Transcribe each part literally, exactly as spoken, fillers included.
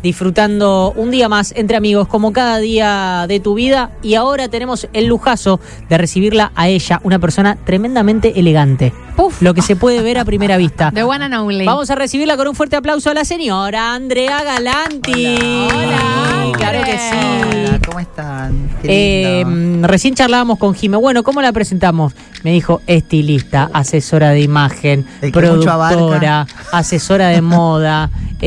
disfrutando un día más entre amigos, como cada día de tu vida. Y ahora tenemos el lujazo de recibirla a ella, una persona tremendamente elegante. Puf, lo que se puede ver a primera vista. The one and only. Vamos a recibirla con un fuerte aplauso a la señora Andrea Galanti. Hola, hola. Claro que sí. Hola, ¿cómo están? Qué Eh, recién charlábamos con Jime. Bueno, ¿cómo la presentamos? Me dijo estilista, asesora de imagen, El que mucho productora, abarca. asesora de moda.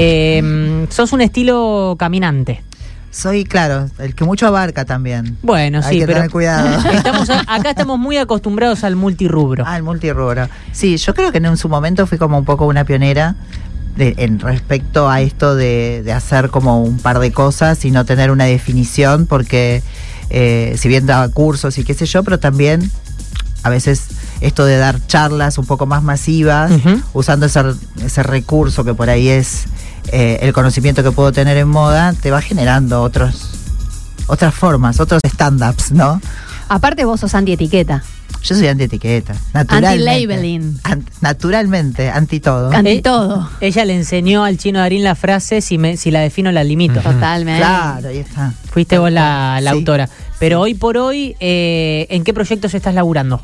Eh, sos un estilo caminante. Soy, claro, el que mucho abarca también. Bueno, Hay sí, que pero tener cuidado. Estamos a- acá estamos muy acostumbrados al multirrubro. Ah, el multirrubro. Sí, yo creo que en su momento fui como un poco una pionera de, en respecto a esto de, de hacer como un par de cosas y no tener una definición, porque eh, si bien daba cursos y qué sé yo, pero también a veces esto de dar charlas un poco más masivas, Ujú. usando ese, ese recurso que por ahí es eh, el conocimiento que puedo tener en moda, te va generando otros otras formas, otros stand-ups, ¿no? Aparte vos sos anti-etiqueta. Yo soy anti-etiqueta, naturalmente. Anti-labeling. An- naturalmente, anti todo. Anti Eh, todo. Ella le enseñó al Chino Darín la frase: si, me, si la defino, la limito. Totalmente. Claro, ahí está. Fuiste vos la, la Sí. autora. Pero hoy por hoy, eh, ¿en qué proyectos estás laburando?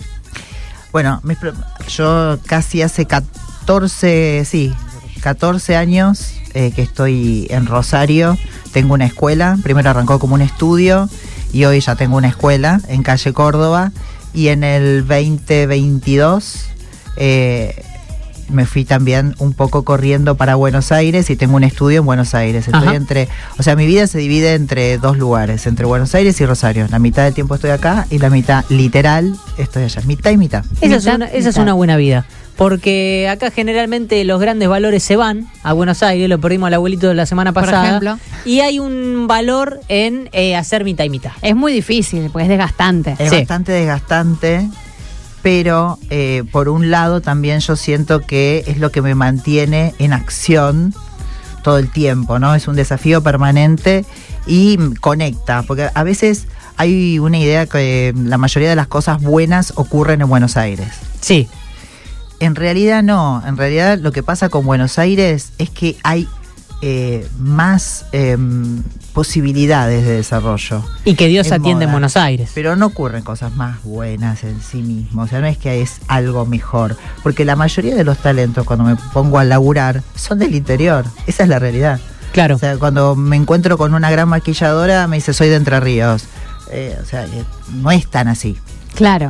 Bueno, mis pro- yo casi hace catorce, sí, catorce años eh, que estoy en Rosario. Tengo una escuela. Primero arrancó como un estudio y hoy ya tengo una escuela en calle Córdoba. Y en el veinte veintidós eh, me fui también un poco corriendo para Buenos Aires y tengo un estudio en Buenos Aires. Estoy Ajá. entre, o sea, mi vida se divide entre dos lugares, entre Buenos Aires y Rosario. La mitad del tiempo estoy acá y la mitad literal estoy allá. Mitad y mitad. Esa, es Mitad, una, esa es mitad. una buena vida. Porque acá generalmente los grandes valores se van a Buenos Aires, lo perdimos al abuelito de la semana Por pasada. ejemplo. Y hay un valor en eh, hacer mitad y mitad. Es muy difícil, porque es desgastante. Es Sí. bastante desgastante, pero eh, por un lado también yo siento que es lo que me mantiene en acción todo el tiempo, ¿no? Es un desafío permanente y mm, conecta, porque a veces hay una idea que la mayoría de las cosas buenas ocurren en Buenos Aires. Sí. En realidad no, en realidad lo que pasa con Buenos Aires es que hay eh, más eh, posibilidades de desarrollo. Y que Dios En atiende en moda. Buenos Aires. Pero no ocurren cosas más buenas en sí mismo, o sea, no es que es algo mejor, porque la mayoría de los talentos cuando me pongo a laburar son del interior, esa es la realidad. Claro. O sea, cuando me encuentro con una gran maquilladora me dice soy de Entre Ríos, eh, o sea, eh, no es tan así. Claro.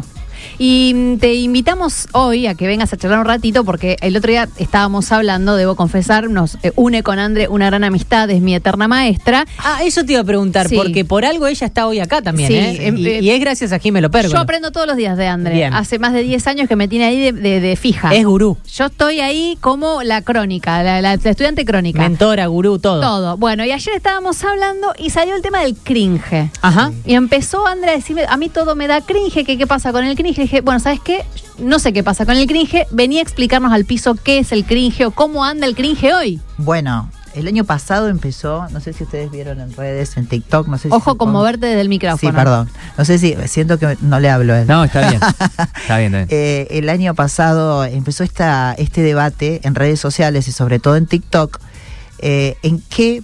Y mm, te invitamos hoy a que vengas a charlar un ratito, porque el otro día estábamos hablando, debo confesar, nos eh, une con Andre una gran amistad, es mi eterna maestra. Ah, eso te iba a preguntar, Sí. porque por algo ella está hoy acá también, Sí, ¿eh? em- y, eh, y es gracias a Jimelo Pérgolo. Yo aprendo todos los días de Andre. Bien. Hace más de diez años que me tiene ahí de, de- de fija. Es gurú, Yo estoy ahí como la crónica, la, la- la estudiante crónica. mentora, gurú, todo. Todo. Bueno, y ayer estábamos hablando y salió el tema del cringe. Ajá. Y empezó Andrea a decirme, a mí todo me da cringe, que qué pasa con el cringe. Y dije, bueno, ¿sabes qué? No sé qué pasa con el cringe. Venía a explicarnos al piso qué es el cringe o cómo anda el cringe hoy. Bueno, el año pasado empezó, no sé si ustedes vieron en redes, en TikTok, no sé si... Ojo se con pon- moverte desde el micrófono. Sí, perdón, no sé si, siento que no le hablo a él. No, está bien. Está bien, está bien. Eh, el año pasado empezó esta, este debate en redes sociales y sobre todo en TikTok, eh, en qué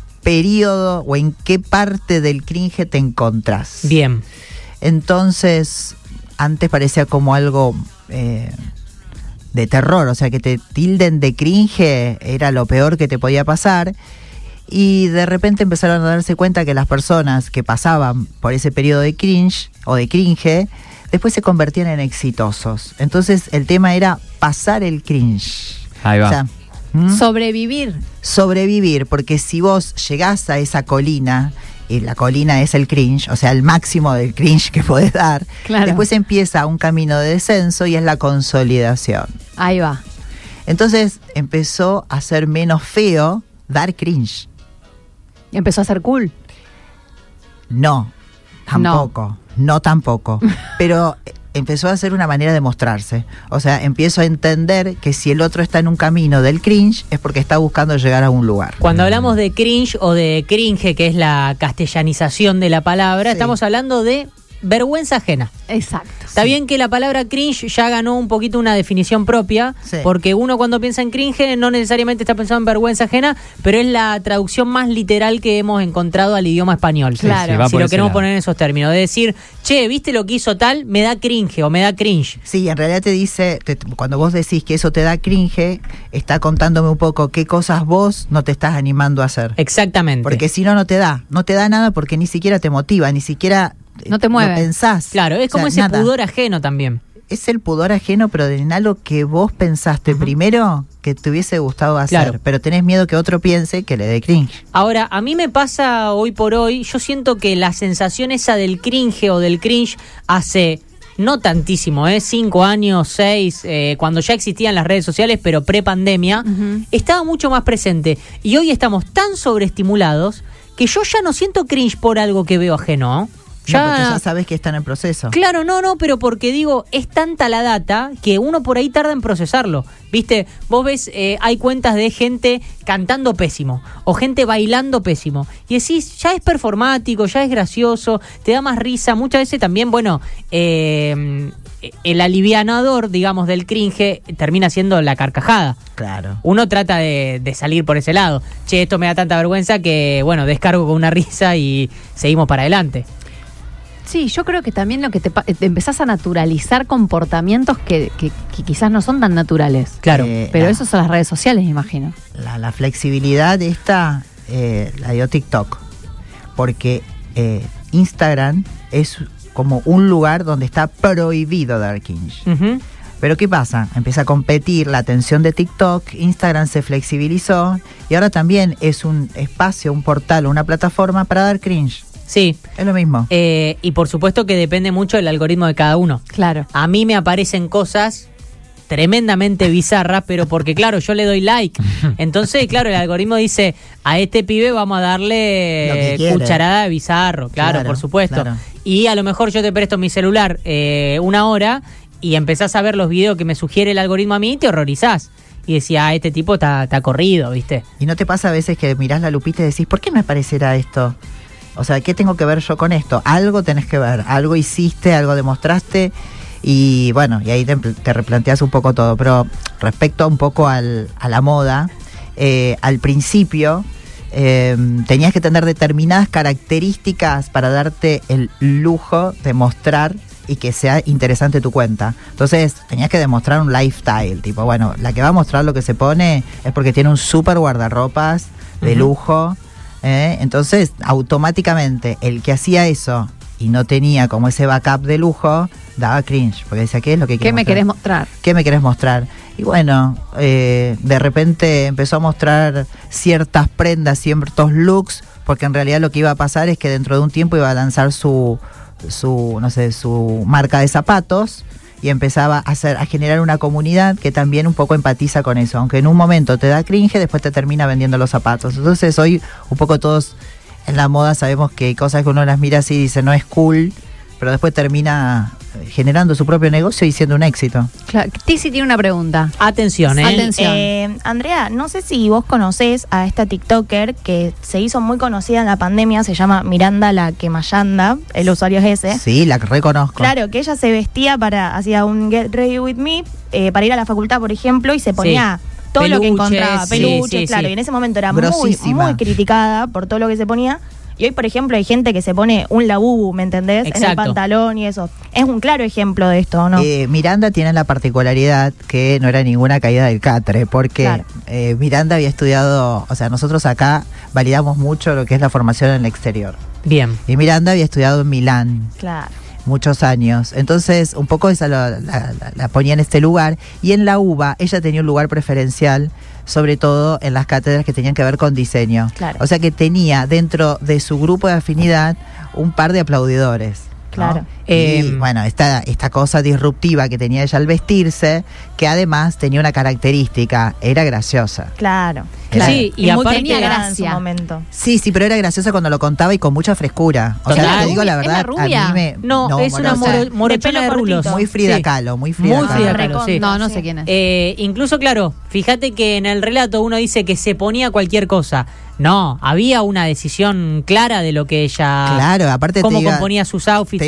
periodo o en qué parte del cringe te encontrás. Bien. Entonces, antes parecía como algo eh, de terror, o sea, que te tilden de cringe era lo peor que te podía pasar. Y de repente empezaron a darse cuenta que las personas que pasaban por ese periodo de cringe o de cringe, después se convertían en exitosos. Entonces el tema era pasar el cringe. Ahí va. O sea, ¿Mm? Sobrevivir. sobrevivir, porque si vos llegás a esa colina, y la colina es el cringe, o sea, el máximo del cringe que podés dar, Claro. después empieza un camino de descenso y es la consolidación. Ahí va. Entonces empezó a ser menos feo dar cringe. Empezó a ser cool. No, tampoco, no, tampoco, pero empezó a ser una manera de mostrarse. O sea, empiezo a entender que si el otro está en un camino del cringe es porque está buscando llegar a un lugar. Cuando hablamos de cringe o de cringe, que es la castellanización de la palabra, Sí. estamos hablando de vergüenza ajena. Exacto. Está Sí. bien que la palabra cringe ya ganó un poquito una definición propia, Sí. porque uno cuando piensa en cringe no necesariamente está pensando en vergüenza ajena, pero es la traducción más literal que hemos encontrado al idioma español. Sí, Claro. sí, va si por lo ese queremos lado. poner en esos términos, de decir, che, ¿viste lo que hizo tal? Me da cringe o me da cringe. Sí, en realidad te dice, te- cuando vos decís que eso te da cringe, está contándome un poco qué cosas vos no te estás animando a hacer. Exactamente. Porque si no, no te da. No te da nada porque ni siquiera te motiva, ni siquiera eh, No te mueve. lo pensás. Claro, es O como sea, ese nada. pudor ajeno también. Es el pudor ajeno, pero en algo que vos pensaste Ujú. primero que te hubiese gustado hacer, Claro. pero tenés miedo que otro piense que le dé cringe. Ahora, a mí me pasa hoy por hoy, yo siento que la sensación esa del cringe o del cringe hace no tantísimo, ¿eh? Cinco años, seis, eh, cuando ya existían las redes sociales, pero pre-pandemia, Ujú. estaba mucho más presente. Y hoy estamos tan sobreestimulados que yo ya no siento cringe por algo que veo ajeno, ¿no? Ya, no, porque ya sabes que está en el proceso. Claro, no, no, pero porque digo, es tanta la data que uno por ahí tarda en procesarlo. Viste, vos ves, eh, hay cuentas de gente cantando pésimo o gente bailando pésimo. Y decís, ya es performático, ya es gracioso, te da más risa. Muchas veces también, bueno, eh, el alivianador, digamos, del cringe termina siendo la carcajada. Claro. Uno trata de, de salir por ese lado. Che, esto me da tanta vergüenza que, bueno, descargo con una risa y seguimos para adelante. Sí, yo creo que también lo que te, pa- te empezás a naturalizar comportamientos que, que- que quizás no son tan naturales. Claro. Eh, Pero la- eso son las redes sociales, me imagino. La, la flexibilidad esta eh, la dio TikTok, porque eh, Instagram es como un lugar donde está prohibido dar cringe. Ujú. Pero ¿qué pasa? Empieza a competir la atención de TikTok, Instagram se flexibilizó y ahora también es un espacio, un portal, una plataforma para dar cringe. Sí. Es lo mismo. Eh, y por supuesto que depende mucho del algoritmo de cada uno. Claro. A mí me aparecen cosas tremendamente bizarras, pero porque claro, yo le doy like. Entonces, claro, el algoritmo dice, a este pibe vamos a Lo que darle quiere. cucharada de bizarro, claro, Claro, por supuesto. claro. Y a lo mejor yo te presto mi celular eh, una hora y empezás a ver los videos que me sugiere el algoritmo a mí y te horrorizás. Y decía, ah, este tipo está, está corrido, ¿viste? ¿Y no te pasa a veces que mirás la lupita y decís, ¿por qué me aparecerá esto? O sea, ¿qué tengo que ver yo con esto? Algo tenés que ver, algo hiciste, algo demostraste y bueno, y ahí te, te replanteas un poco todo. Pero respecto un poco al, a la moda, eh, al principio eh, tenías que tener determinadas características para darte el lujo de mostrar y que sea interesante tu cuenta. Entonces tenías que demostrar un lifestyle, tipo, bueno, la que va a mostrar lo que se pone es porque tiene un súper guardarropas de Ujú. lujo. ¿eh? Entonces, automáticamente, el que hacía eso y no tenía como ese backup de lujo, daba cringe, porque decía, ¿qué es lo que ¿Qué quieres me mostrar? querés mostrar? ¿Qué me querés mostrar? Y bueno, eh, de repente empezó a mostrar ciertas prendas, ciertos looks, porque en realidad lo que iba a pasar es que dentro de un tiempo iba a lanzar su, su no sé, su marca de zapatos y empezaba a hacer, a generar una comunidad que también un poco empatiza con eso, aunque en un momento te da cringe, después te termina vendiendo los zapatos. Entonces hoy un poco todos en la moda sabemos que hay cosas que uno las mira así y dice no es cool, pero después termina generando su propio negocio y siendo un éxito. Claro. Tizi tiene una pregunta. Atención, ¿eh? Atención. Eh, Andrea, no sé si vos conocés a esta TikToker que se hizo muy conocida en la pandemia, se llama Miranda la Quemayanda, el usuario es ese. Sí, la reconozco. Claro, que ella se vestía para, hacía un Get Ready With Me, eh, para ir a la facultad, por ejemplo, y se ponía todo lo que Peluches, encontraba, sí, peluches, sí, claro, sí. y en ese momento era muy, Grosísima. muy criticada por todo lo que se ponía. Y hoy, por ejemplo, hay gente que se pone un labubu, ¿me entendés? En el Exacto. pantalón y eso. Es un claro ejemplo de esto, ¿no? Eh, Miranda tiene la particularidad que no era ninguna caída del catre, porque Claro. eh, Miranda había estudiado, o sea, nosotros acá validamos mucho lo que es la formación en el exterior. Bien. Y Miranda había estudiado en Milán Claro. muchos años. Entonces, un poco esa lo- la, la- la ponía en este lugar. Y en la UBA, ella tenía un lugar preferencial, sobre todo en las cátedras que tenían que ver con diseño. Claro. O sea que tenía dentro de su grupo de afinidad un par de aplaudidores. ¿no? Claro. Y Eh, bueno, esta, esta cosa disruptiva que tenía ella al vestirse, que además tenía una característica, era graciosa. Claro. Claro. Sí, y Y muy aparte- criticada en gracia. su momento. Sí, sí, pero era graciosa cuando lo contaba y con mucha frescura. O sea, Total. te digo la ¿Es la verdad, rubia? a mí me... No, es una morosa. moro- morochona de pelo rulos. cortito. Muy Frida Sí. Kahlo, muy Frida Muy Kahlo. Frida Kahlo, sí. No, no Sí. sé quién es. Eh, incluso, claro, fíjate que en el relato uno dice que se ponía cualquier cosa. No, había una decisión clara de lo que ella... Claro, aparte cómo te iba, componía sus outfits, te iba sus looks. mostrando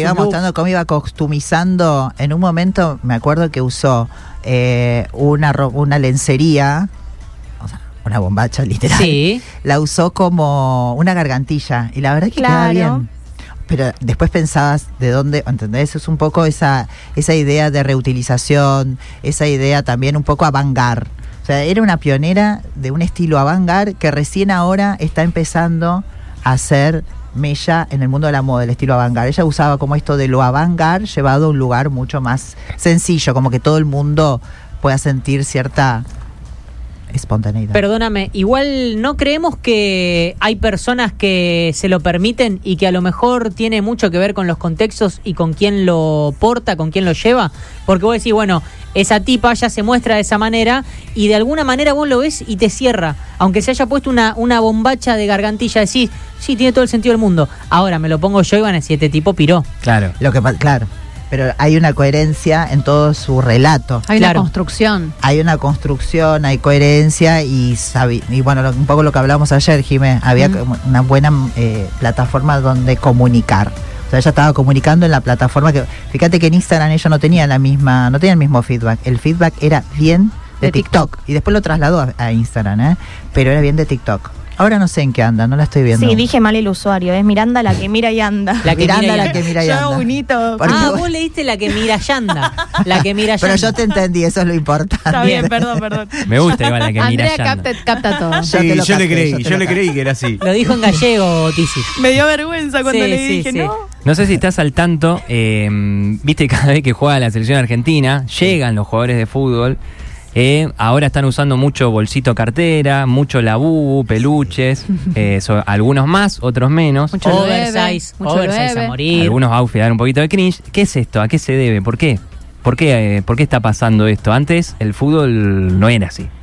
mostrando cómo iba costumizando. En un momento me acuerdo que usó eh, una, ro- una lencería, o sea, una bombacha literal. Sí. La usó como una gargantilla y la verdad que Claro. queda bien. Pero después pensabas de dónde, ¿entendés? Es un poco esa, esa idea de reutilización, esa idea también un poco avant-garde. O sea, era una pionera de un estilo avant-garde que recién ahora está empezando a hacer mella en el mundo de la moda, el estilo avant-garde. Ella usaba como esto de lo avant-garde llevado a un lugar mucho más sencillo, como que todo el mundo pueda sentir cierta espontaneidad. Perdóname, igual no creemos que hay personas que se lo permiten y que a lo mejor tiene mucho que ver con los contextos y con quién lo porta, con quién lo lleva, porque vos decís, bueno, esa tipa ya se muestra de esa manera y de alguna manera vos lo ves y te cierra, aunque se haya puesto una, una bombacha de gargantilla, decís, sí, tiene todo el sentido del mundo, ahora me lo pongo yo y van a decir, este tipo piró. Claro. Lo que pa- claro, pero hay una coherencia en todo su relato. Hay Claro. una construcción. Hay una construcción, hay coherencia y, sabi- y bueno, lo- un poco lo que hablábamos ayer, Jimé, había Mm. como una buena eh, plataforma donde comunicar. O sea, ella estaba comunicando en la plataforma que, fíjate que en Instagram ella no tenía la misma, no tenía el mismo feedback. El feedback era bien de, De TikTok. TikTok. Y después lo trasladó a, a Instagram, ¿eh? Pero era bien de TikTok. Ahora no sé en qué anda, no la estoy viendo. Sí, dije mal el usuario. Es Miranda la que mira y anda. La que Miranda mira y la anda. que mira y Yo anda. bonito. Porque Ah, vos- vos leíste la que mira y anda, la que mira y Pero anda. yo te entendí, eso es lo importante. Está bien, perdón, perdón. Me gusta igual la que mira Andrea Yanda. capta, capta todo. Yo Sí, te yo, lo le capté, creí, yo te yo, lo le capté. creí que era así. Lo dijo en gallego, Tisi. Me dio vergüenza cuando Sí, le sí, dije, sí. no. No sé si estás al tanto, eh, viste cada vez que juega la selección argentina, llegan los jugadores de fútbol, eh, ahora están usando mucho bolsito cartera, mucho labú, peluches, eh, so- algunos más, otros menos. Mucho lo bebe, Oversize, mucho lo oversize bebe. a morir. Algunos outfits dan un poquito de cringe. ¿Qué es esto? ¿A qué se debe? ¿Por qué? ¿Por qué, eh, ¿por qué está pasando esto? Antes el fútbol no era así.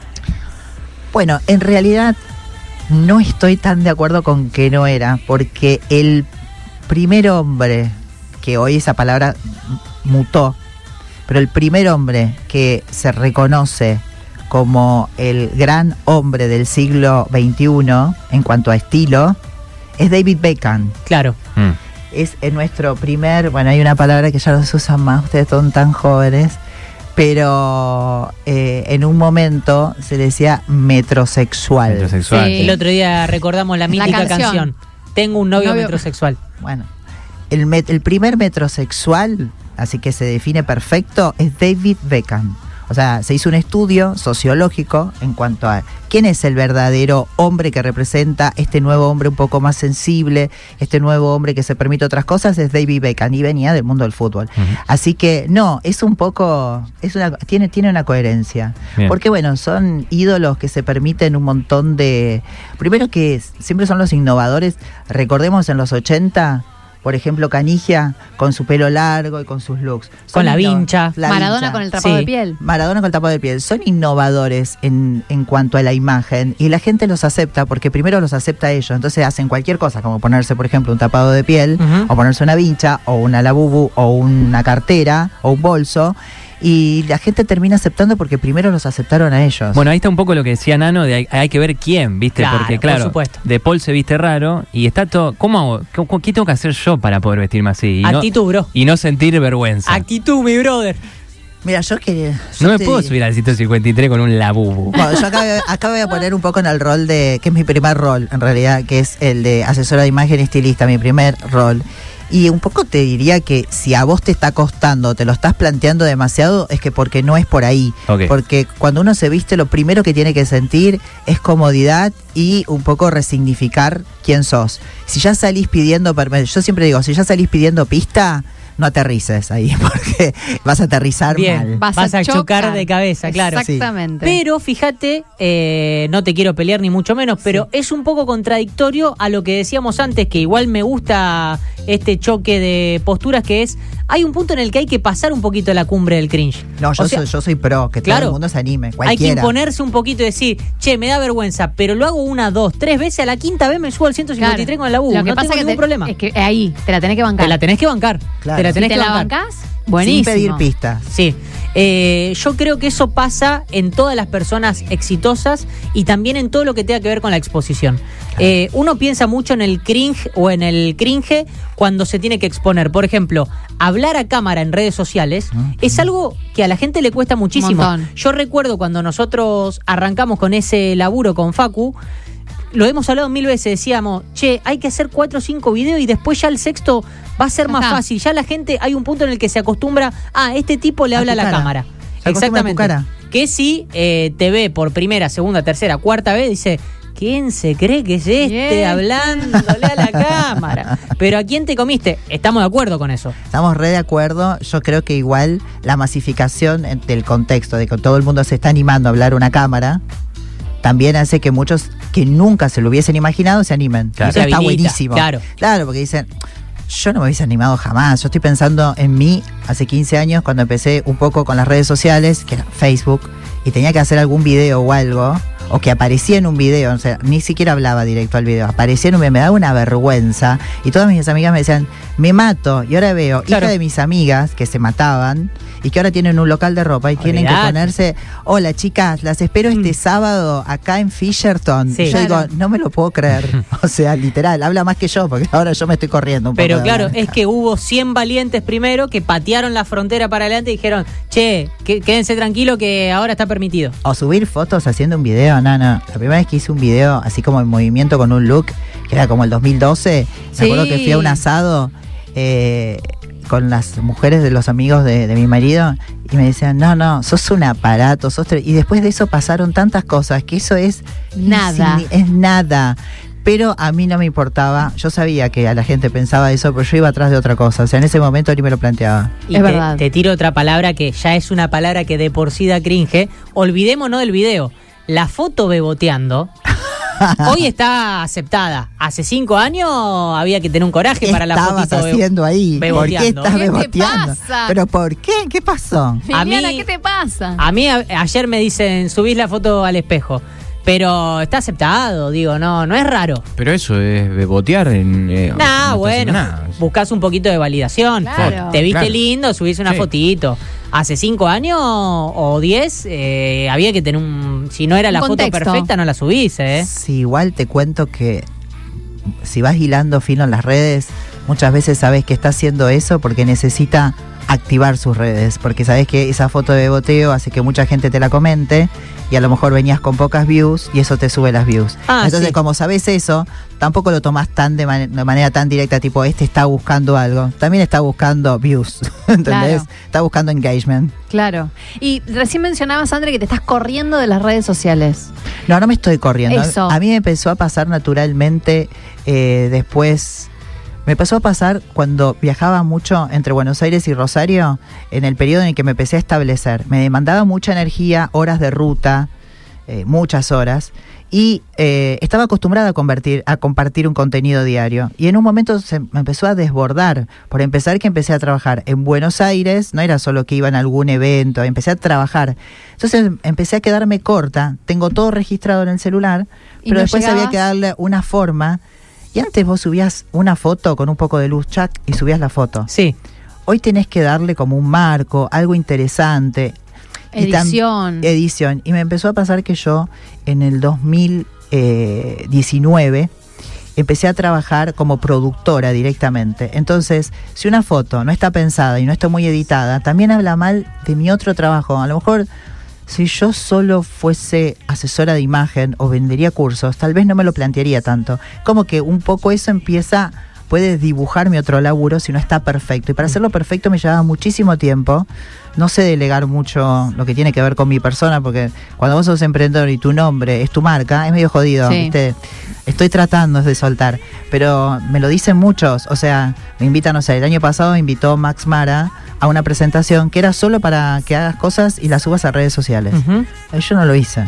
Bueno, en realidad no estoy tan de acuerdo con que no era, porque el primer hombre, que hoy esa palabra mutó, pero el primer hombre que se reconoce como el gran hombre del siglo veintiuno en cuanto a estilo es David Beckham. Claro. Mm. Es en nuestro primer, bueno, hay una palabra que ya no se usa más, ustedes son tan jóvenes, pero eh, en un momento se decía metrosexual. Metrosexual. Sí. El otro día recordamos la La mítica canción. canción. Tengo un novio, Novio- metrosexual. Bueno, el, met- el primer metrosexual, así que se define perfecto, es David Beckham. O sea, se hizo un estudio sociológico en cuanto a quién es el verdadero hombre que representa este nuevo hombre un poco más sensible, este nuevo hombre que se permite otras cosas, es David Beckham y venía del mundo del fútbol. Ujú. Así que no, es un poco, es una, tiene, tiene una coherencia. Bien. Porque bueno, son ídolos que se permiten un montón de... Primero que siempre son los innovadores. Recordemos en los ochenta, por ejemplo, Canigia con su pelo largo y con sus looks. Son Con la inno- vincha. la Maradona vincha. con el tapado Sí. de piel. Maradona con el tapado de piel. Son innovadores en, en cuanto a la imagen y la gente los acepta porque primero los acepta ellos. Entonces hacen cualquier cosa, como ponerse, por ejemplo, un tapado de piel, Ujú. o ponerse una vincha, o una labubu, o una cartera, o un bolso. Y la gente termina aceptando porque primero los aceptaron a ellos. Bueno, ahí está un poco lo que decía Nano, de hay, hay que ver quién, ¿viste? Claro, Porque por claro, supuesto. De Paul se viste raro y está todo... ¿Cómo hago? ¿Qué, qué tengo que hacer yo para poder vestirme así? Y no- Actitud, bro. Y no sentir vergüenza. Actitud, mi brother. Mira, yo que... no yo me te- puedo subir al ciento cincuenta y tres con un labubu. Bueno, yo acá, acá voy a poner un poco en el rol de, que es mi primer rol, en realidad, que es el de asesora de imagen y estilista, mi primer rol. Y un poco te diría que si a vos te está costando, te lo estás planteando demasiado, es que porque no es por ahí. Ok. Porque cuando uno se viste, lo primero que tiene que sentir es comodidad y un poco resignificar quién sos. Si ya salís pidiendo, perme- yo siempre digo, si ya salís pidiendo pista, no aterrices ahí, porque vas a aterrizar Bien. mal. Vas, Vas a, a chocar chocar de cabeza, claro. Exactamente. Pero fíjate, eh, no te quiero pelear ni mucho menos, pero es un poco contradictorio a lo que decíamos antes, que igual me gusta este choque de posturas, que es, hay un punto en el que hay que pasar un poquito la cumbre del cringe. No, yo, O sea, soy, yo soy pro, que claro, todo el mundo se anime, hay que cualquiera. imponerse un poquito y decir, che, me da vergüenza, pero lo hago una, dos, tres veces, a la quinta vez me subo al ciento cincuenta y tres Claro. con la U. Lo que No pasa tengo que ningún te- problema. es que ahí te la tenés que bancar. Te la tenés que bancar. Claro. Te la si tenés te que la bancar. bancás, Buenísimo. Sin pedir pistas. Sí, eh, yo creo que eso pasa en todas las personas exitosas y también en todo lo que tenga que ver con la exposición. Eh, uno piensa mucho en el cringe o en el cringe cuando se tiene que exponer. Por ejemplo, hablar a cámara en redes sociales uh-huh. es algo que a la gente le cuesta muchísimo. Yo recuerdo cuando nosotros arrancamos con ese laburo con Facu, lo hemos hablado mil veces, decíamos, che, hay que hacer cuatro o cinco videos y después ya el sexto va a ser más Ajá. fácil. Ya la gente, hay un punto en el que se acostumbra, ah, este tipo le habla a la cara. cámara. Se Exactamente. A tu cara. Que si eh, te ve por primera, segunda, tercera, cuarta vez, dice, ¿quién se cree que es este yeah. hablándole a la cámara? Pero ¿a quién te comiste? Estamos de acuerdo con eso. Estamos re de acuerdo. Yo creo que igual la masificación del contexto de que todo el mundo se está animando a hablar a una cámara también hace que muchos que nunca se lo hubiesen imaginado se animen. Claro. Eso está buenísimo. Claro. Claro, porque dicen, yo no me hubiese animado jamás. Yo estoy pensando en mí hace quince años cuando empecé un poco con las redes sociales, que era Facebook, y tenía que hacer algún video o algo, o que aparecía en un video, o sea, ni siquiera hablaba directo al video, aparecía en un video, me daba una vergüenza, y todas mis amigas me decían, me mato, y ahora veo claro. hija de mis amigas que se mataban, y que ahora tienen un local de ropa, y Olvidate. Tienen que ponerse, hola chicas, las espero este mm. sábado acá en Fisherton, sí. y yo claro. digo, no me lo puedo creer, o sea, literal, habla más que yo, porque ahora yo me estoy corriendo un Pero poco. Pero claro, es que hubo cien valientes primero que patearon la frontera para adelante y dijeron, che, que, quédense tranquilos que ahora está permitido. O subir fotos haciendo un video, no, no. La primera vez que hice un video así como en movimiento con un look, que era como el dos mil doce, sí. me acuerdo que fui a un asado eh, con las mujeres de los amigos de, de mi marido y me decían, no, no, sos un aparato, sos tre-". Y después de eso pasaron tantas cosas que eso es nada. Insigni- es nada. Pero a mí no me importaba, yo sabía que a la gente pensaba eso, pero yo iba atrás de otra cosa, o sea, en ese momento ni me lo planteaba. Y es te, verdad. Te tiro otra palabra que ya es una palabra que de por sí da cringe, olvidémonos del video, la foto beboteando, hoy está aceptada, hace cinco años había que tener un coraje para la fotito. ¿Qué estabas haciendo ahí? ¿Por qué estás ¿Qué beboteando? te pasa? ¿Pero por qué? ¿Qué pasó? Liliana, A mí- ¿qué te pasa? A mí a- ayer me dicen, subís la foto al espejo. Pero está aceptado, digo, no, no es raro. Pero eso es bebotear en. Eh, Nah, no está bueno, haciendo nada. buscás un poquito de validación. Claro. Te viste Claro. lindo, subís una Sí. fotito. Hace cinco años o diez eh, había que tener un. Si no era Un la contexto. foto perfecta, no la subís, ¿eh? Sí, igual te cuento que si vas hilando fino en las redes, muchas veces sabes que está haciendo eso porque necesita activar sus redes, porque sabes que esa foto de beboteo hace que mucha gente te la comente y a lo mejor venías con pocas views y eso te sube las views. Ah, Entonces, sí. como sabes eso, tampoco lo tomás tan de, man- de manera tan directa, tipo, este está buscando algo. También está buscando views, ¿entendés? Claro. Está buscando engagement. Claro. Y recién mencionabas, André, que te estás corriendo de las redes sociales. No, no me estoy corriendo. Eso. A mí me empezó a pasar naturalmente eh, después. Me empezó a pasar cuando viajaba mucho entre Buenos Aires y Rosario, en el periodo en el que me empecé a establecer. Me demandaba mucha energía, horas de ruta, eh, muchas horas, y eh, estaba acostumbrada a, convertir, a compartir un contenido diario. Y en un momento se me empezó a desbordar. Por empezar que empecé a trabajar en Buenos Aires, no era solo que iba en algún evento, empecé a trabajar. Entonces empecé a quedarme corta, tengo todo registrado en el celular, ¿Y pero no después había llegabas? que darle una forma. Y antes vos subías una foto con un poco de luz, chac, y subías la foto. Sí. Hoy tenés que darle como un marco, algo interesante. Y tam- Edición. edición. Y me empezó a pasar que yo en el dos mil diecinueve empecé a trabajar como productora directamente. Entonces, si una foto no está pensada y no está muy editada, también habla mal de mi otro trabajo. A lo mejor, si yo solo fuese asesora de imagen o vendería cursos, tal vez no me lo plantearía tanto. Como que un poco eso empieza, puede dibujar mi otro laburo si no está perfecto. Y para hacerlo perfecto me llevaba muchísimo tiempo. No sé delegar mucho lo que tiene que ver con mi persona, porque cuando vos sos emprendedor y tu nombre es tu marca, es medio jodido, Sí. ¿viste? Estoy tratando de soltar, pero me lo dicen muchos. O sea, me invitan, no sé, el año pasado me invitó Max Mara a una presentación que era solo para que hagas cosas y las subas a redes sociales. Ujú. Yo no lo hice.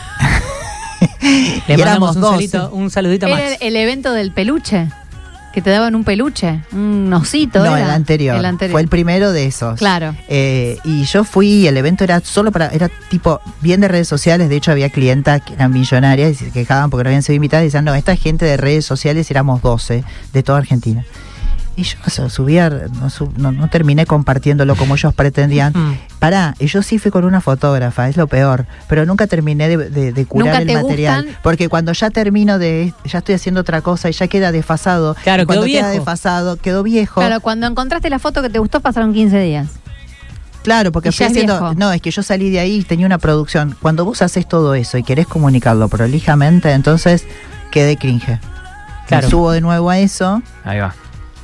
Le Y mandamos éramos un, doce. salito, un saludito a Era Max. el, el evento del peluche, que te daban un peluche, un osito. No, era. el anterior. El anterior. Fue el primero de esos. Claro. Eh, y yo fui, el evento era solo para, era tipo bien de redes sociales. De hecho, había clientas que eran millonarias y se quejaban porque no habían sido invitadas y decían, no, esta gente de redes sociales éramos doce de toda Argentina. Y yo o subía, no, sub, no, no terminé compartiéndolo como ellos pretendían. Mm. Pará, y yo sí fui con una fotógrafa, es lo peor. Pero nunca terminé de, de, de curar ¿Nunca el te material. gustan? Porque cuando ya termino de, ya estoy haciendo otra cosa y ya queda desfasado. Claro, y cuando quedó queda viejo. desfasado, quedó viejo. Claro, cuando encontraste la foto que te gustó pasaron quince días. Claro, porque Y fui ya es haciendo. viejo. No, es que yo salí de ahí y tenía una producción. Cuando vos haces todo eso y querés comunicarlo prolijamente, entonces quedé cringe. Claro. Me subo de nuevo a eso, Ahí va.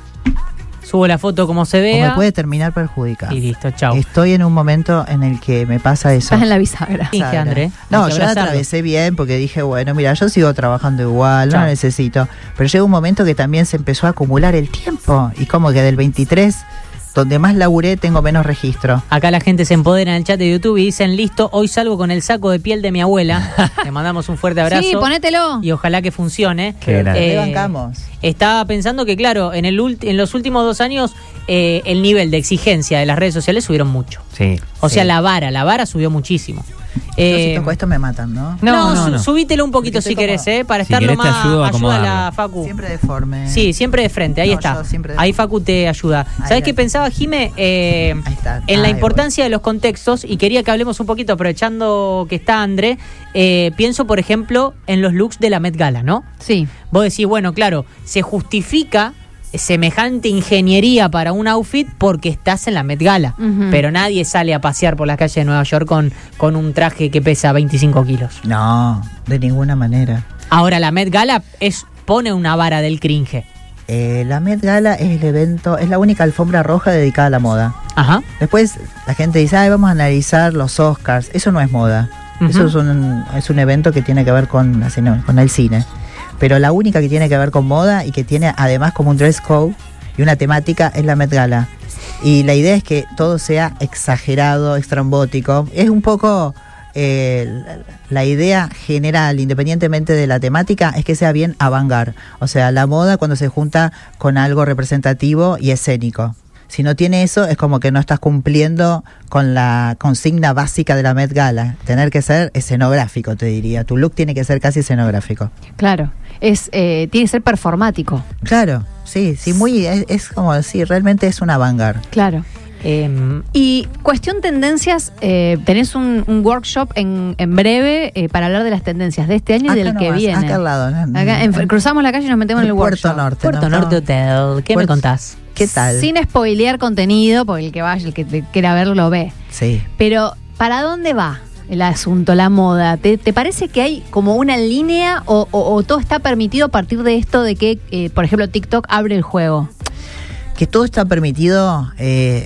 Subo la foto como se o vea. me puede terminar perjudicando. Y listo, chau. Estoy en un momento en el que me pasa eso. Estás en la bisagra. Sí. Finge, André. No, Hay que yo la abrazarlo. atravesé bien porque dije, bueno, mira, yo sigo trabajando igual, Chao. no necesito. Pero llega un momento que también se empezó a acumular el tiempo. Y como que del veintitrés, donde más laburé, tengo menos registro. Acá la gente se empodera en el chat de YouTube y dicen, listo, hoy salgo con el saco de piel de mi abuela. Le mandamos un fuerte abrazo. Sí, ponételo. Y ojalá que funcione. Qué grande. Le bancamos. Estaba pensando que, claro, en, el ulti- en los últimos dos años eh, el nivel de exigencia de las redes sociales subieron mucho. Sí. O sea, Sí. la vara, la vara subió muchísimo. Yo Eh, si toco esto me matan, ¿no? no, No, no, su- no. subítelo un poquito Porque si estoy querés, como- eh, para Si estar lo querés te más. ayudo a Ayúdala, acomodarlo. Facu. Siempre deforme. Sí, siempre de frente, ahí No, está. yo siempre de Ahí frente. Facu te ayuda. Ahí ¿Sabes la- qué pensaba, Jime? Eh, Ahí está. en la Ahí importancia de los contextos, y quería que hablemos un poquito, aprovechando que está André, eh, pienso, por ejemplo, en los looks de la Met Gala, ¿no? Sí. Vos decís, bueno, claro, se justifica semejante ingeniería para un outfit porque estás en la Met Gala. Ujú. Pero nadie sale a pasear por las calles de Nueva York con, con un traje que pesa veinticinco kilos. No, de ninguna manera. Ahora, la Met Gala es, pone una vara del cringe. Eh, la Met Gala es el evento, es la única alfombra roja dedicada a la moda. Ajá. Después la gente dice, ay, vamos a analizar los Oscars. Eso no es moda. Ujú. Eso es un, es un evento que tiene que ver con, la cine- con el cine. Pero la única que tiene que ver con moda y que tiene además como un dress code y una temática es la Met Gala. Y la idea es que todo sea exagerado, estrambótico. Es un poco eh, la, la idea general, independientemente de la temática, es que sea bien avant-garde. O sea, la moda cuando se junta con algo representativo y escénico. Si no tiene eso, es como que no estás cumpliendo con la consigna básica de la Met Gala. Tener que ser escenográfico, te diría. Tu look tiene que ser casi escenográfico. Claro. Es, eh, tiene que ser performático. Claro, sí, sí, muy, es, es como decir, realmente es una vanguard. Claro. Em, Y cuestión tendencias, eh, tenés un, un workshop en, en breve eh, para hablar de las tendencias de este año y del que nomás, viene. Acá al lado, ¿no? Acá, en- cruzamos la calle y nos metemos en el Puerto workshop. Norte. Puerto ¿no? Norte Hotel, ¿qué me Puerto- contás? ¿Qué tal? Sin spoilear contenido, porque el que vaya, el que te quiera verlo lo ve. Sí. Pero, ¿para dónde va el asunto, la moda? ¿Te, te parece que hay como una línea o, o- o todo está permitido a partir de esto de que, eh, por ejemplo, TikTok abre el juego? Que todo está permitido eh,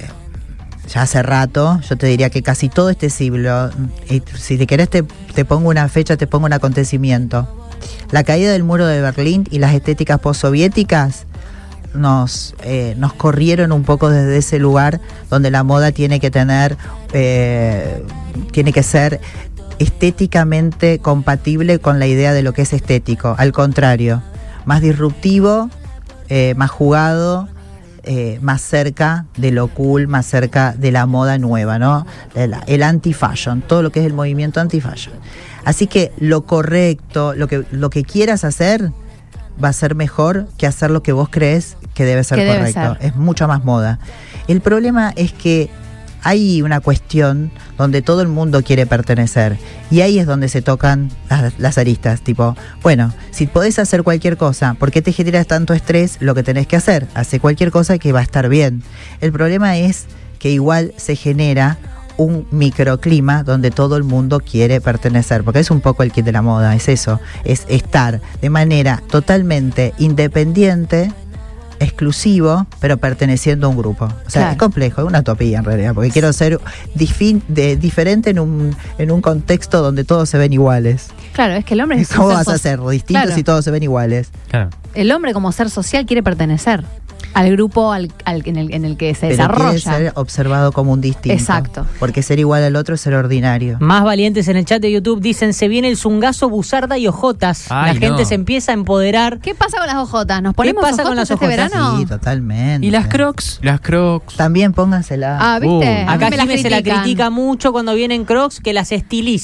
ya hace rato. Yo te diría que casi todo este siglo. Y si te querés te, te pongo una fecha, te pongo un acontecimiento. La caída del muro de Berlín y las estéticas postsoviéticas nos, eh, nos corrieron un poco desde ese lugar donde la moda tiene que tener, eh, tiene que ser estéticamente compatible con la idea de lo que es estético. Al contrario, más disruptivo, eh, más jugado, eh, más cerca de lo cool, más cerca de la moda nueva, ¿no? El, el anti-fashion, todo lo que es el movimiento anti-fashion. Así que lo correcto, lo que, lo que quieras hacer va a ser mejor que hacer lo que vos crees que debe ser Que debe correcto. ser. Es mucho más moda. El problema es que hay una cuestión donde todo el mundo quiere pertenecer y ahí es donde se tocan las, las aristas, tipo, bueno, si podés hacer cualquier cosa, ¿por qué te generas tanto estrés lo que tenés que hacer? Hace cualquier cosa que va a estar bien. El problema es que igual se genera un microclima donde todo el mundo quiere pertenecer, porque es un poco el kit de la moda, es eso, es estar de manera totalmente independiente, exclusivo, pero perteneciendo a un grupo. O sea, Claro. es complejo, es una utopía en realidad, porque quiero ser difin- de, diferente en un, en un contexto donde todos se ven iguales. Claro, es que el hombre es ¿Cómo ser vas a so- ser distintos Claro. si todos se ven iguales? Claro. El hombre como ser social quiere pertenecer al grupo al, al- en, el, en el que se Pero quiere desarrolla. ser observado como un distinto. Exacto. Porque ser igual al otro es ser ordinario. Más valientes en el chat de YouTube dicen, se viene el zungazo, buzarda y ojotas. Ay, la gente no. se empieza a empoderar. ¿Qué pasa con las ojotas? ¿Nos ponemos pasa con ojotas las este ojotas? verano? Sí, totalmente. ¿Y las crocs? Las crocs. También póngansela. Ah, ¿viste? Uy. A mí Acá me las Jimé se la critican. critica mucho cuando vienen Crocs, que las estiliza.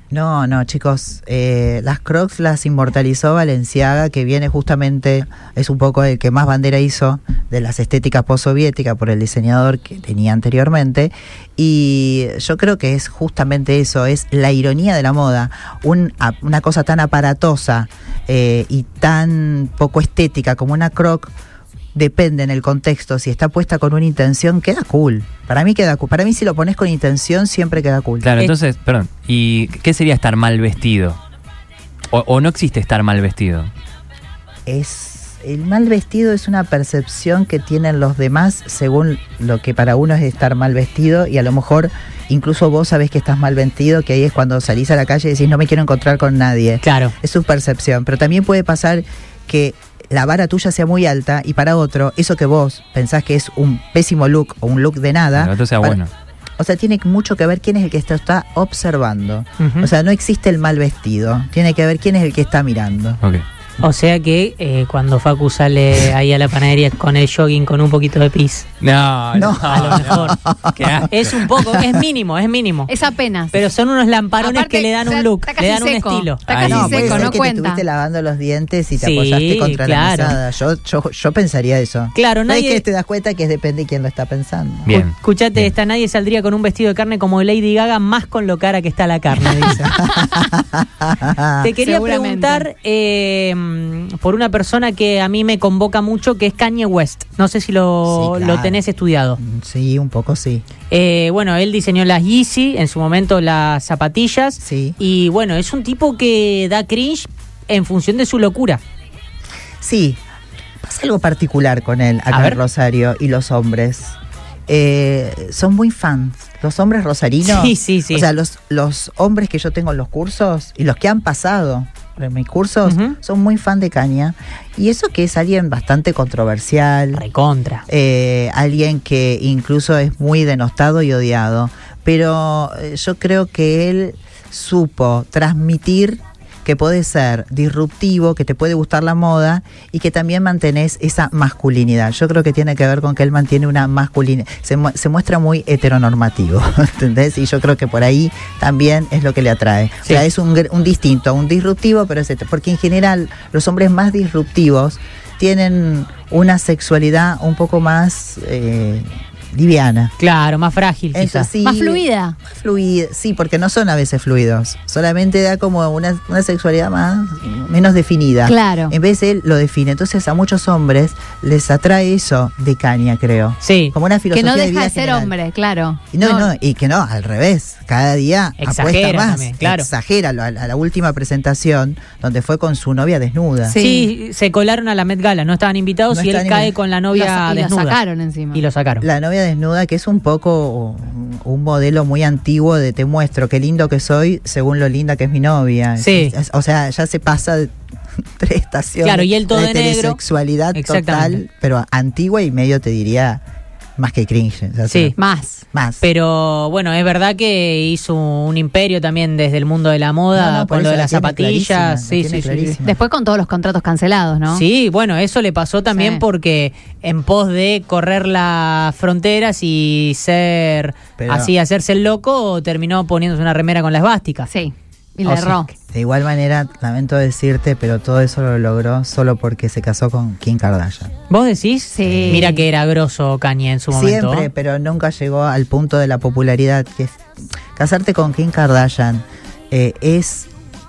No, no, chicos, eh, las Crocs las inmortalizó Balenciaga, que viene justamente, es un poco el que más bandera hizo de las estéticas postsoviéticas por el diseñador que tenía anteriormente, y yo creo que es justamente eso, es la ironía de la moda, un, a, una cosa tan aparatosa eh, y tan poco estética como una Croc. Depende en el contexto, si está puesta con una intención, queda cool. Para mí queda cool. Para mí si lo pones con intención, siempre queda cool. Claro, Eh, entonces, perdón, ¿y qué sería estar mal vestido? O, o no existe estar mal vestido? Es el mal vestido es una percepción que tienen los demás según lo que para uno es estar mal vestido, y a lo mejor incluso vos sabés que estás mal vestido, que ahí es cuando salís a la calle y decís no me quiero encontrar con nadie. Claro. Es su percepción, pero también puede pasar que la vara tuya sea muy alta y para otro, eso que vos pensás que es un pésimo look o un look de nada, Para otro sea para- bueno. o sea, tiene mucho que ver quién es el que te está observando. Ujú. O sea, no existe el mal vestido, tiene que ver quién es el que está mirando. Ok. O sea que eh, cuando Facu sale ahí a la panadería con el jogging con un poquito de pis, No, no, No. a lo mejor. Qué asco. Es un poco, es mínimo, es mínimo. Es apenas. Pero son unos lamparones Aparte, que le dan o sea, un look, está casi le dan un seco. estilo. Está Ay, casi no, puede seco, ser no que te cuenta. estuviste lavando los dientes y te Sí, apoyaste contra claro. la mesada. Yo, yo, yo pensaría eso. Claro, No es nadie- que te das cuenta que depende de quién lo está pensando. Bien. Escuchate, bien. esta nadie saldría con un vestido de carne como Lady Gaga, más con lo cara que está la carne, dice. Te quería Seguramente. preguntar eh, por una persona que a mí me convoca mucho, que es Kanye West. No sé si lo, Sí, claro. lo tenés estudiado. Sí, un poco sí. Eh, bueno, él diseñó las Yeezy, en su momento las zapatillas. Sí. Y bueno, es un tipo que da cringe en función de su locura. Sí, pasa algo particular con él A acá ver. en Rosario y los hombres. Eh, son muy fans. Los hombres rosarinos. Sí, sí, sí. O sea, los, los hombres que yo tengo en los cursos y los que han pasado en mis cursos Ujú. son muy fan de Caña. Y eso que es alguien bastante controversial. Recontra. eh, alguien que incluso es muy denostado y odiado, pero eh, yo creo que él supo transmitir que puede ser disruptivo, que te puede gustar la moda y que también mantenés esa masculinidad. Yo creo que tiene que ver con que él mantiene una masculinidad, se, mu- se muestra muy heteronormativo, ¿entendés? Y yo creo que por ahí también es lo que le atrae. O Sí. sea, es un, gr- un distinto, un disruptivo, pero es hetero- porque en general los hombres más disruptivos tienen una sexualidad un poco más eh, liviana. Claro, más frágil quizás. Entonces, sí, Más fluida. más fluida, sí, porque no son a veces fluidos. Solamente da como una, una sexualidad más menos definida. Claro. En vez de él lo define. Entonces a muchos hombres les atrae eso de Caña, creo. Sí. Como una Que filosofía no de deja vida de ser general. hombre, claro. Y no, no, y que no, al revés. Cada día Exagera apuesta más. también, claro. Exagera. A la, a la última presentación, donde fue con su novia desnuda. Sí. Sí, se colaron a la Met Gala, no estaban invitados No y él estaban cae invitados. con la Y lo, novia sa- y lo desnuda. sacaron encima. Y lo sacaron. La novia desnuda, que es un poco un modelo muy antiguo de te muestro qué lindo que soy según lo linda que es mi novia. Sí. Es- es- o sea, ya se pasa de tres estaciones. Claro, y él todo la de negro. heterosexualidad Exactamente. total, pero antigua y medio te diría más que cringe. O sea, Sí. Más. Más. Pero bueno, es verdad que hizo un imperio también desde el mundo de la moda, No, no, por con lo eso de la las tiene zapatillas. clarísima, la Sí, tiene sí, sí, sí. clarísima. Después con todos los contratos cancelados, ¿no? Sí, bueno, eso le pasó también Sí. porque en pos de correr las fronteras y ser Pero- así, hacerse el loco, terminó poniéndose una remera con la esvástica. Sí. Y O le sea, erró. De igual manera, lamento decirte, pero todo eso lo logró solo porque se casó con Kim Kardashian. ¿Vos decís? Sí. Mira que era grosso Kanye en su momento. Siempre, pero nunca llegó al punto de la popularidad. Que es, casarte con Kim Kardashian eh, es,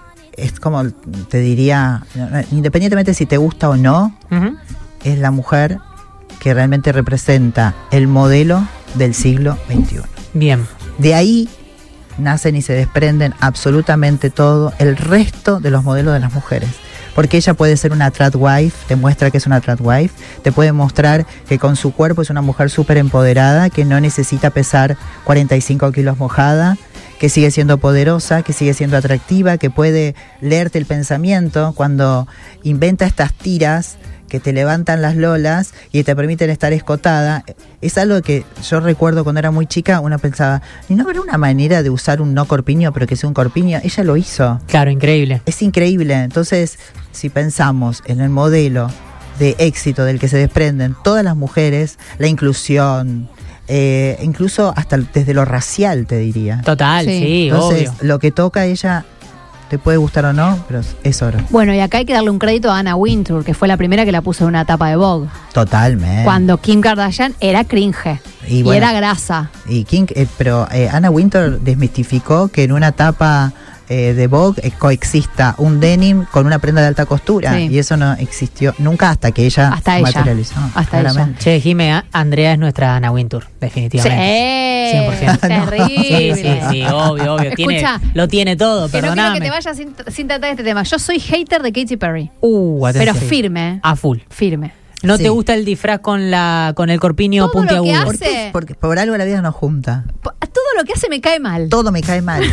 es como te diría, no, no, independientemente si te gusta o no, Ujú. es la mujer que realmente representa el modelo del siglo veintiuno. Bien. De ahí nacen y se desprenden absolutamente todo el resto de los modelos de las mujeres. Porque ella puede ser una trad wife, te muestra que es una trad wife, te puede mostrar que con su cuerpo es una mujer súper empoderada, que no necesita pesar cuarenta y cinco kilos mojada, que sigue siendo poderosa, que sigue siendo atractiva, que puede leerte el pensamiento cuando inventa estas tiras que te levantan las lolas y te permiten estar escotada. Es algo que yo recuerdo cuando era muy chica, uno pensaba, ¿y no habrá una manera de usar un no corpiño pero que sea un corpiño? Ella lo hizo. Claro, increíble. Es increíble. Entonces, si pensamos en el modelo de éxito del que se desprenden todas las mujeres, la inclusión, eh, incluso hasta desde lo racial, te diría. Total, sí, Sí. Entonces, obvio. lo que toca a ella, te puede gustar o no, pero es oro. Bueno, y acá hay que darle un crédito a Anna Wintour, que fue la primera que la puso en una tapa de Vogue. Totalmente. Cuando Kim Kardashian era cringe. Y Y, bueno. era grasa. Y King, eh, pero eh, Anna Wintour desmistificó que en una tapa eh, de Vogue eh, coexista un denim con una prenda de alta costura. Sí. Y eso no existió nunca hasta que ella Hasta ella. materializó. Hasta claramente. Che, Jime, a- Andrea es nuestra Ana Wintour, definitivamente. cien por ciento. Terrible. Sí, sí, sí, obvio, obvio. Tiene, Escucha, lo tiene todo, que no quiero perdóname. que te vayas sin, sin tratar este tema. Yo soy hater de Katy Perry. Uh, Pero atención. firme. A full. Firme. ¿No Sí. te gusta el disfraz con la con el corpiño Todo lo que puntiagudo? hace- ¿Por qué? Porque por algo la vida nos junta. Po- Todo lo que hace me cae mal. Todo me cae mal.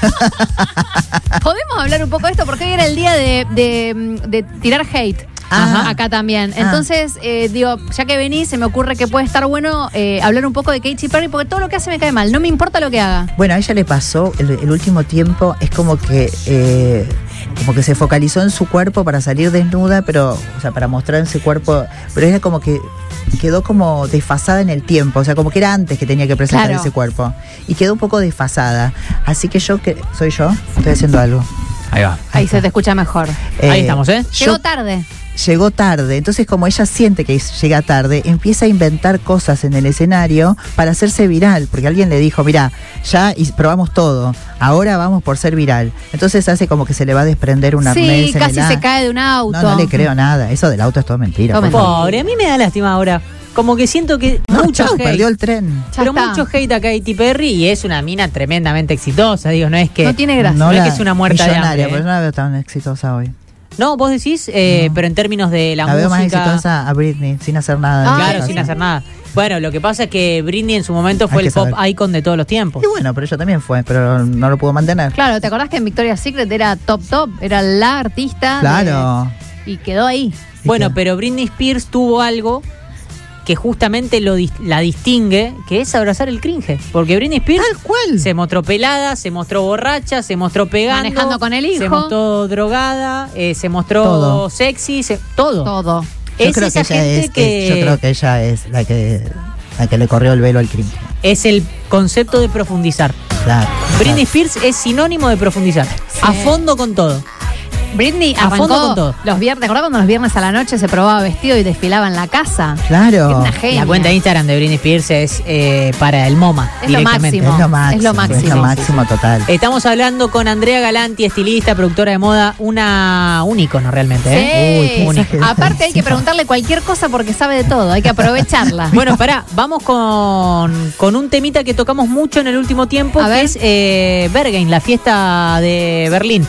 Podemos hablar un poco de esto porque hoy era el día de, de, de tirar hate. Ah. Acá también. Ah. Entonces, eh, digo, ya que venís, se me ocurre que puede estar bueno eh, hablar un poco de Katy Perry porque todo lo que hace me cae mal. No me importa lo que haga. Bueno, a ella le pasó el, el último tiempo, es como que eh, como que se focalizó en su cuerpo para salir desnuda, pero, o sea, para mostrar ese cuerpo, pero era como que quedó como desfasada en el tiempo, o sea, como que era antes que tenía que presentar Claro. ese cuerpo, y quedó un poco desfasada. Así que yo, que soy yo, estoy haciendo algo. Ahí va. Ahí se te escucha mejor. Ahí Eh, estamos, ¿eh? yo- Llegó tarde. Llegó tarde, entonces como ella siente que llega tarde, empieza a inventar cosas en el escenario para hacerse viral, porque alguien le dijo, mira, ya y- probamos todo, ahora vamos por ser viral. Entonces hace como que se le va a desprender un arnés Sí, en casi el se a- cae de un auto. No, no le creo nada, eso del auto es todo mentira. Todo por mentira. favor. Pobre, a mí me da lástima ahora. Como que siento que No, mucho chau, hate. perdió el tren. Ya pero está. mucho hate a Katy Perry y es una mina tremendamente exitosa, digo, no es que... No tiene gracia. No es la que es una muerta de millonaria, hambre, pero ¿eh? no la veo tan exitosa hoy. No, vos decís, eh, No. pero en términos de la, La, veo más música... exitosa a Britney, sin hacer nada. Ah, Claro, sí. sin hacer nada. Bueno, lo que pasa es que Britney en su momento fue Hay el que pop saber. icon de todos los tiempos. Y bueno, pero ella también fue, pero no lo pudo mantener. Claro, ¿te acordás que en Victoria's Secret era top top? Era la artista. de- Claro. y quedó ahí. Bueno, que- pero Britney Spears tuvo algo que justamente lo dis- la distingue, que es abrazar el cringe. Porque Britney Spears Tal cual. se mostró pelada, se mostró borracha, se mostró pegando. Manejando con el hijo. Se mostró drogada, eh, se mostró Todo. sexy, se- todo. Todo. Yo Es creo que esa ella gente es, que... es- yo creo que ella es la que la que le corrió el velo al crimen. Es el concepto de profundizar. Claro. Britney Spears es sinónimo de profundizar. A fondo con todo. Britney A arrancó fondo con todo. los viernes. ¿Te acordás cuando los viernes a la noche se probaba vestido y desfilaba en la casa? Claro. Es una genia. La cuenta de Instagram de Britney Spears es eh, para el MoMA. Es lo directamente. máximo. Es lo máximo. Es lo máximo. Es lo máximo total. Estamos hablando con Andrea Galanti, estilista, productora de moda, una un ícono realmente. ¿eh? Sí. Uy, qué exagerado. Aparte hay que preguntarle cualquier cosa porque sabe de todo. Hay que aprovecharla. Bueno, pará, vamos con, con un temita que tocamos mucho en el último tiempo, A que ver. es eh, Berghain, la fiesta de Berlín.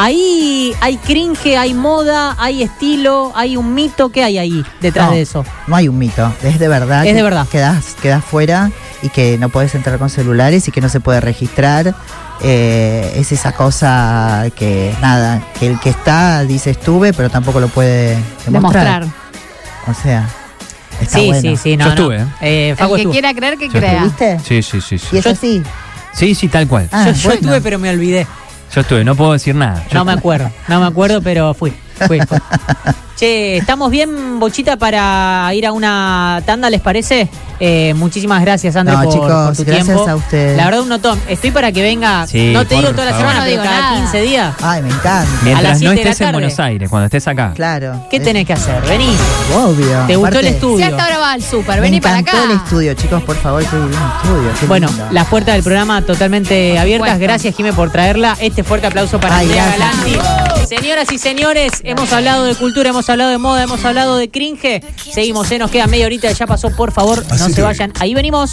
Ahí hay cringe, hay moda, hay estilo, hay un mito. ¿Qué hay ahí detrás No, de eso? No hay un mito, es de verdad. Es que de verdad. Quedás, quedás fuera y que no puedes entrar con celulares y que no se puede registrar. Eh, es esa cosa que, nada, que el que está dice estuve, pero tampoco lo puede demostrar. Demostrar. O sea, está Sí, bueno. sí, sí. No, Yo no. estuve, ¿eh? Eh, El Facu que estuvo. quiera creer que Yo crea. ¿Viste? Sí, sí, sí. sí. Y es Yo- así. Sí, sí, tal cual. Ah, yo yo bueno. estuve, pero me olvidé. Yo estuve, no puedo decir nada. Yo No me acuerdo, no me acuerdo, pero fui. fui, fui. Che, ¿estamos bien, Bochita, para ir a una tanda, les parece? Eh, muchísimas gracias, André, No, por, chicos, por tu gracias tiempo. a ustedes. La verdad, un notón. Estoy para que venga, Sí, no te digo por toda la favor. semana, No pero digo cada nada. quince días. Ay, me encanta. A las Mientras siete no de la estés en tarde. Buenos Aires, cuando estés acá. Claro. ¿Qué Es- tenés que hacer? Vení. Obvio. ¿Te gustó el Aparte, estudio? Si hasta ahora va al súper, Me vení para encantó acá. el estudio, chicos, por favor, qué bien estudio. Qué Bueno, lindo. las puertas del programa totalmente Por abiertas. supuesto. Gracias, Jimé, por traerla. Este fuerte aplauso para Ay, Andrea gracias. Galanti. Señoras y señores, hemos hablado de cultura, hemos hablado de moda, hemos hablado de cringe. Seguimos, se nos queda media horita, ya pasó. Por favor, no Así se que- vayan. Ahí venimos.